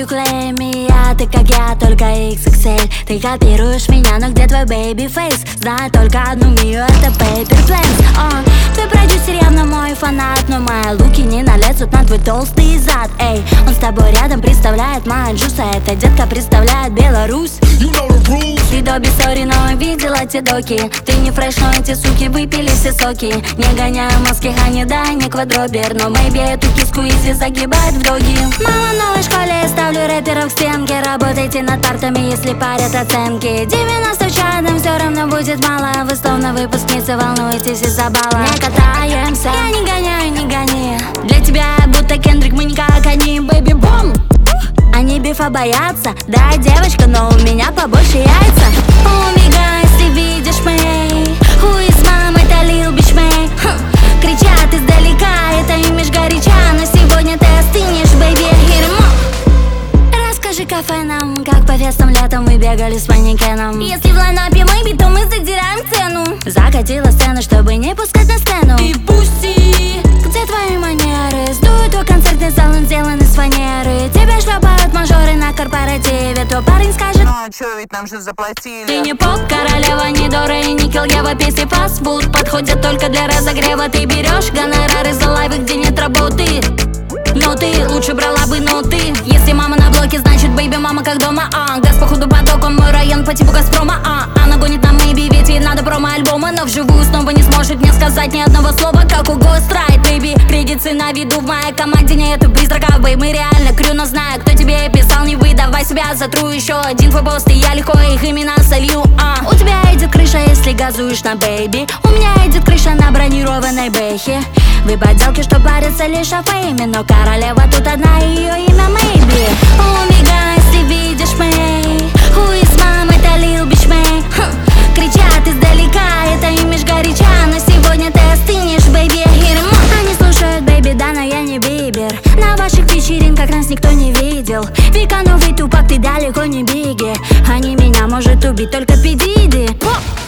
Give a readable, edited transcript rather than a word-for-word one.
you claim me, ты как я, только XXL. Ты копируешь меня, но где твой baby face? Знаю только одну Мию, это Paper Planes. Твой продюсер явно мой фанат, но мои луки не налезут на твой толстый зад. Эй, он с тобой рядом представляет Манджуса, эта детка представляет Беларусь. Ты Добби, сори, но видела те доки. Ты не фреш, но эти суки выпили все соки. Не гоняю маски, Хани, да, не квадробер, но maybe эту киску изи загибает в доги. Мама, в новой школе я ставлю рэперов к стенке. Работайте над партами, если парят оценки. 90 в чадом все равно будет мало. Вы словно выпускницы, волнуетесь из-за балла. Не катаемся, я не гоняю, не гони. Для тебя я будто Кендрик, мы не как они, бэйби бум. Они бифа боятся, да, девочка, но у меня побольше яйца. Омега, если видишь мэй, who is mom, это Lil Bitch May. Кричат издалека, это имидж горяча, но сегодня ты остынешь, бэйби, расскажи кафе нам, как по фестам летом мы бегали с манекеном. Если в лайнапе мэйби, то мы задираем цену. Закатила сцену, чтобы не пускать на сцену. И пусти, где твои манеры? Сдует твой концертный зал, он сделан из фанеры. Тебя шлепают мажоры на корпоративе. То парень скажет: ну а чё, ведь нам же заплатили. Ты не поп, королева, не Дора и не Килгева. Песни фастфуд подходят только для разогрева. Ты берешь гонорары за лайвы, где нет работы. Но ты лучше брала бы ноты. Если мама на блоке, значит бэйби мама как дома. Газ походу потоком, мой район по типу Газпрома. Она гонит на мэйби, ведь ей надо промо-альбома. Но вживую снова не сможет мне сказать ни одного слова, как у Ghostwrite, бэйби. Кредиты на виду, в моей команде нету призраков, бэй. Мы реально крю, но знаю, кто тебе писал. Не выдавай себя, затру еще один твой пост, и я легко их имена солью. У тебя идет крыша, если газуешь на бэйби. У меня идет крыша на бронированной бэхе. Вы поделки, что парятся лишь о фейме, но королева тут одна, ее имя Мэйби. Омега, если видишь мэй, who is mom, это Lil Bitch May. Кричат издалека, это имидж горяча, но сегодня ты остынешь, бэйби. Они слушают бэйби, да, но я не Бибер. На ваших вечеринках нас никто не видел. Века новый тупак, ты далеко не Биги. Они меня может убить только Пи Диди.